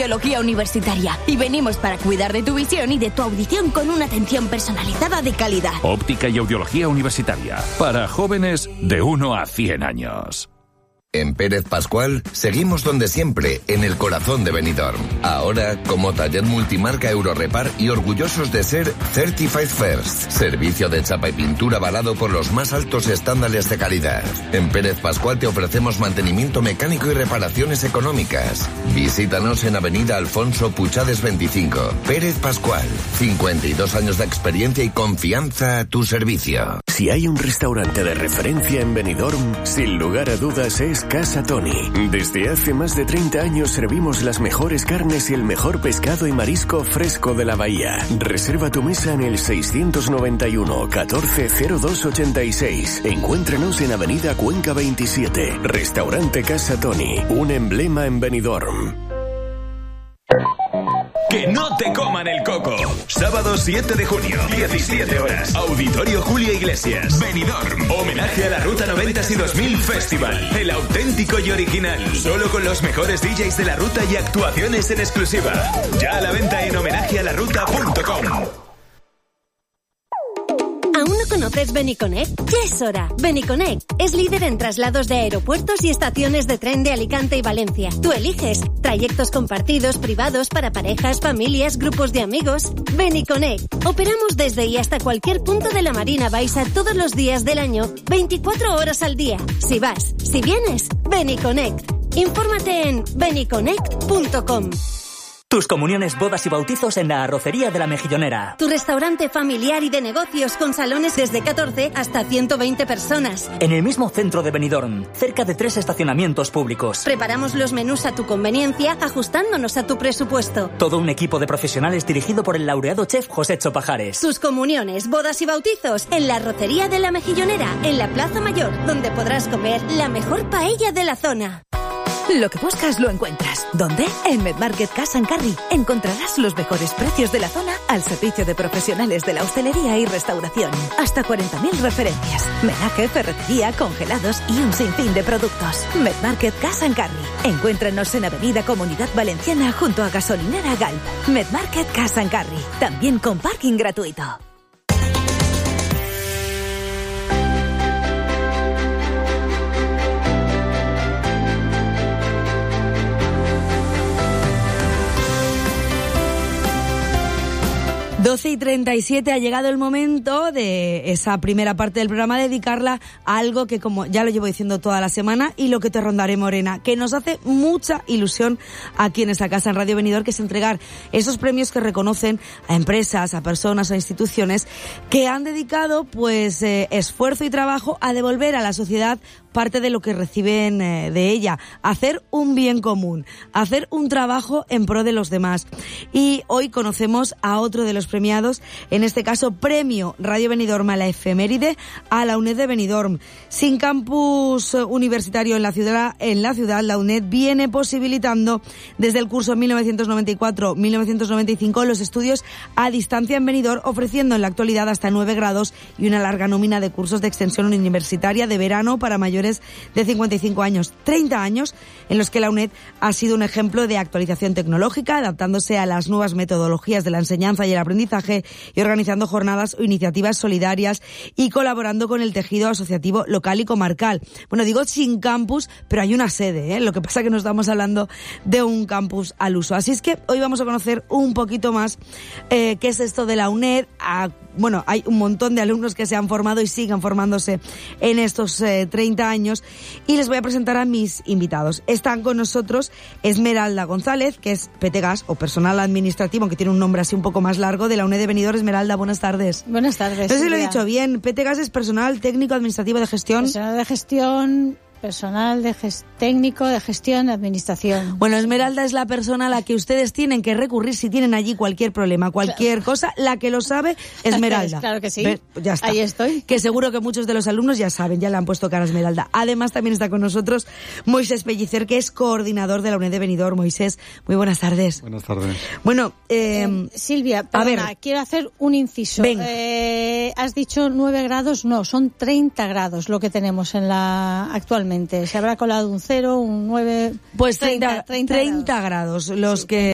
Audiología Universitaria y venimos para cuidar de tu visión y de tu audición con una atención personalizada de calidad. Óptica y Audiología Universitaria, para jóvenes de 1 a 100 años. En Pérez Pascual seguimos donde siempre, en el corazón de Benidorm. Ahora como taller multimarca Eurorepar y orgullosos de ser Certified First, servicio de chapa y pintura avalado por los más altos estándares de calidad. En Pérez Pascual te ofrecemos mantenimiento mecánico y reparaciones económicas. Visítanos en Avenida Alfonso Puchades 25. Pérez Pascual, 52 años de experiencia y confianza a tu servicio. Si hay un restaurante de referencia en Benidorm, sin lugar a dudas es Casa Toni. Desde hace más de 30 años servimos las mejores carnes y el mejor pescado y marisco fresco de la bahía. Reserva tu mesa en el 691 14 02 86. Encuéntranos en Avenida Cuenca 27. Restaurante Casa Toni, un emblema en Benidorm. Que no te coman el coco. Sábado 7 de junio, 17 horas. Auditorio Julia Iglesias, Benidorm. Homenaje a la Ruta 90 y 2000 Festival. El auténtico y original. Solo con los mejores DJs de la ruta y actuaciones en exclusiva. Ya a la venta en homenajealaruta.com. ¿Aún no conoces Beniconnect? Ya es hora. Beniconnect es líder en traslados de aeropuertos y estaciones de tren de Alicante y Valencia. Tú eliges trayectos compartidos, privados, para parejas, familias, grupos de amigos. Beniconnect. Operamos desde y hasta cualquier punto de la Marina Baixa todos los días del año, 24 horas al día. Si vas, si vienes, Beniconnect. Infórmate en beniconnect.com. Tus comuniones, bodas y bautizos en la Arrocería de la Mejillonera. Tu restaurante familiar y de negocios con salones desde 14 hasta 120 personas. En el mismo centro de Benidorm, cerca de 3 estacionamientos públicos. Preparamos los menús a tu conveniencia, ajustándonos a tu presupuesto. Todo un equipo de profesionales dirigido por el laureado chef Josécho Pajares. Tus comuniones, bodas y bautizos en la Arrocería de la Mejillonera, en la Plaza Mayor, donde podrás comer la mejor paella de la zona. Lo que buscas lo encuentras. ¿Dónde? En Medmarket Cash & Carry. Encontrarás los mejores precios de la zona al servicio de profesionales de la hostelería y restauración. Hasta 40.000 referencias. Menaje, ferretería, congelados y un sinfín de productos. Medmarket Cash & Carry. Encuéntranos en Avenida Comunidad Valenciana junto a Gasolinera Galp. Medmarket Cash & Carry. También con parking gratuito. Doce y 37 ha llegado el momento de esa primera parte del programa, dedicarla a algo que, como ya lo llevo diciendo toda la semana, y lo que te rondaré, Morena, que nos hace mucha ilusión aquí en esta casa en Radio Benidorm, que es entregar esos premios que reconocen a empresas, a personas, a instituciones que han dedicado pues esfuerzo y trabajo a devolver a la sociedad parte de lo que reciben de ella, hacer un bien común, hacer un trabajo en pro de los demás. Y hoy conocemos a otro de los premiados, en este caso Premio Radio Benidorm a la efeméride a la UNED de Benidorm. Sin campus universitario en la ciudad, la UNED viene posibilitando desde el curso 1994-1995 los estudios a distancia en Benidorm, ofreciendo en la actualidad hasta 9 grados y una larga nómina de cursos de extensión universitaria de verano para mayores de 55 años, 30 años en los que la UNED ha sido un ejemplo de actualización tecnológica, adaptándose a las nuevas metodologías de la enseñanza y el aprendizaje y organizando jornadas o iniciativas solidarias y colaborando con el tejido asociativo local y comarcal. Bueno, digo sin campus, pero hay una sede, Lo que pasa es que no estamos hablando de un campus al uso. Así es que hoy vamos a conocer un poquito más qué es esto de la UNED. Bueno, hay un montón de alumnos que se han formado y siguen formándose en estos 30 años y les voy a presentar a mis invitados. Están con nosotros Esmeralda González, que es PTGAS o personal administrativo, aunque tiene un nombre así un poco más largo, de la UNED de Benidorm. Esmeralda, buenas tardes. Buenas tardes. No sé si lo he dicho bien. PTGAS es personal técnico administrativo de gestión. Personal de gestión, técnico de gestión, administración. Bueno, Esmeralda es la persona a la que ustedes tienen que recurrir si tienen allí cualquier problema, cualquier cosa, la que lo sabe, Esmeralda. Claro que sí. Ya está. Ahí estoy. Que seguro que muchos de los alumnos ya saben, ya le han puesto cara a Esmeralda. Además, también está con nosotros Moisés Pellicer, que es coordinador de la UNED de Benidorm. Moisés, muy buenas tardes. Buenas tardes. Bueno, Silvia, perdona, quiero hacer un inciso. Venga. Has dicho 9 grados, no, son 30 grados lo que tenemos actualmente. Se habrá colado un 0, un 9... Pues 30 grados, los que